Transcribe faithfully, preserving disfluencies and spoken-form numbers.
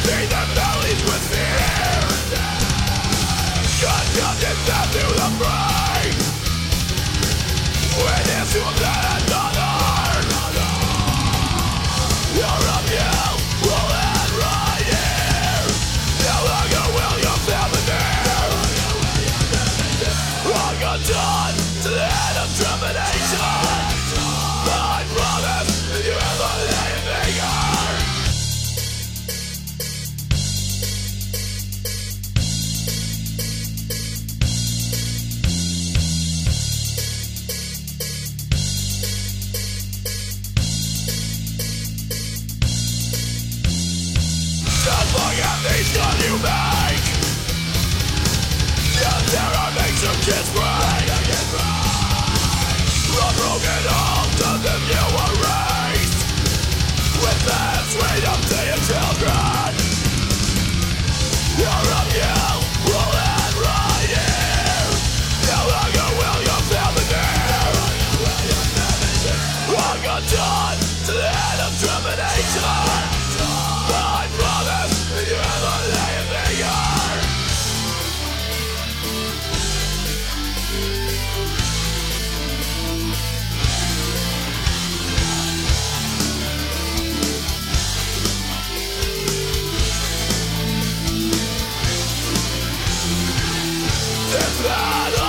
Feed their bellies with fear. Conducted them through the brain. Witness to another. You're of you will end right here. No longer will you feel me near. I'm undone to the end of termination. I promise if you ever lay a finger. Just look at these guns you make. Your terror makes your kids break. A broken home to them you were raised. With them freedom to your children. You're of you will end right here. No longer will you feel me near. I'm undone to the end of termination. I promise if you ever lay a finger. It's that